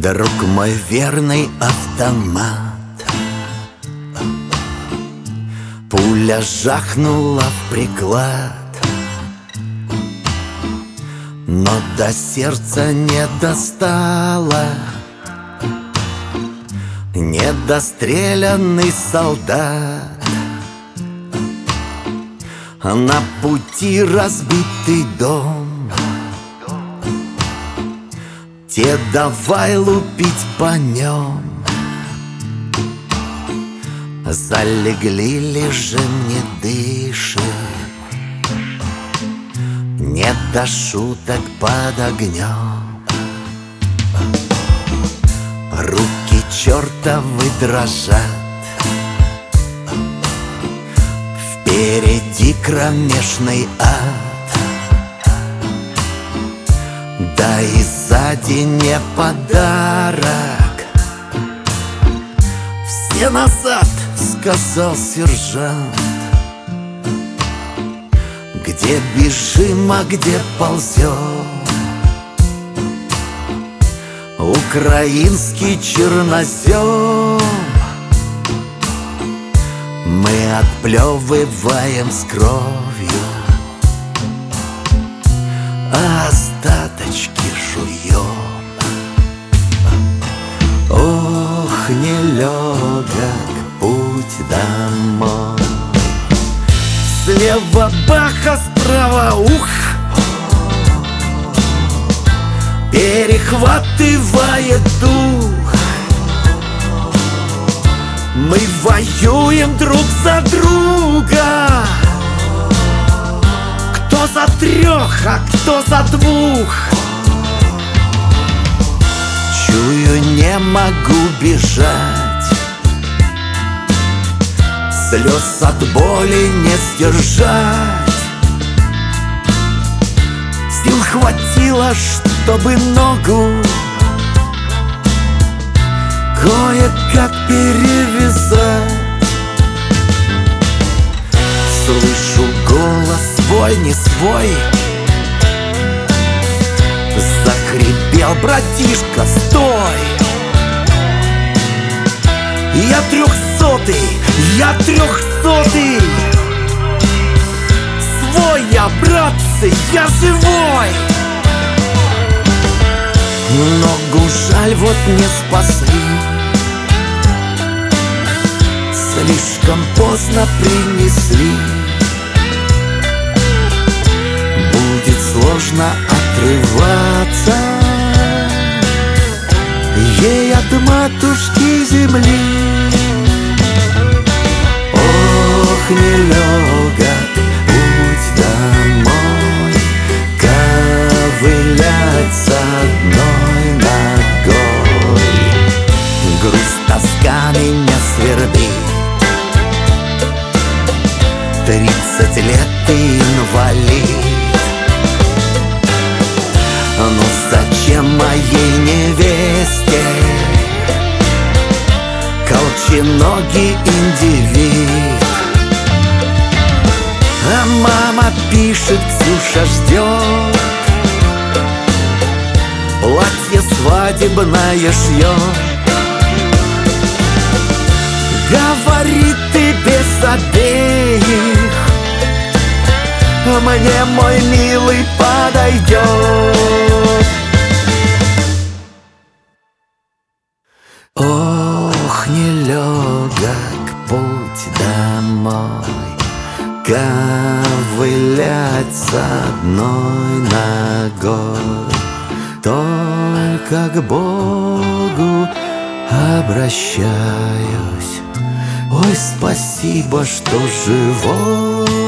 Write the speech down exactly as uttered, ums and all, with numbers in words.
Друг мой верный автомат. Пуля жахнула в приклад, но до сердца не достала. Недостреленный солдат, на пути разбитый дом. Те давай лупить по нем. Залегли, лежим, не дышим, не до шуток под огнем. Руки чертовы дрожат, впереди кромешный ад, да и сзади не подарок. «Все назад!» — сказал сержант. Где бежим, а где ползем? Украинский чернозем мы отплевываем с кровью, а остаточки жуем. Ох, нелегок путь домой. Слева баха, справа ух, перехватывает дух. Мы воюем друг за друга, кто за трех, а кто за двух. Чую, не могу бежать, слез от боли не сдержать. Сил хватило, чтобы ногу кое-как перевязать. Слышу голос свой, не свой. Захрипел: братишка, стой! Я трехсотый, я трехсотый. Свой я, братцы, я живой. Ногу жаль, вот не спасли. Слишком поздно принесли. Будет сложно отрываться ей от матушки земли. Ох, нелегок путь домой, ковылять с одной ногой. Грусть, тоска меня свербит. Тридцать лет и инвалид. Ну зачем моей невесте колченогий индивид? А мама пишет, Ксюша ждет, платье свадебное шьет. Говорит, ты без обеих мне, мой милый, подойдет. Ох, нелегок путь домой, ковылять с одной ногой. Только к Богу обращаюсь. Ой, спасибо, что живой.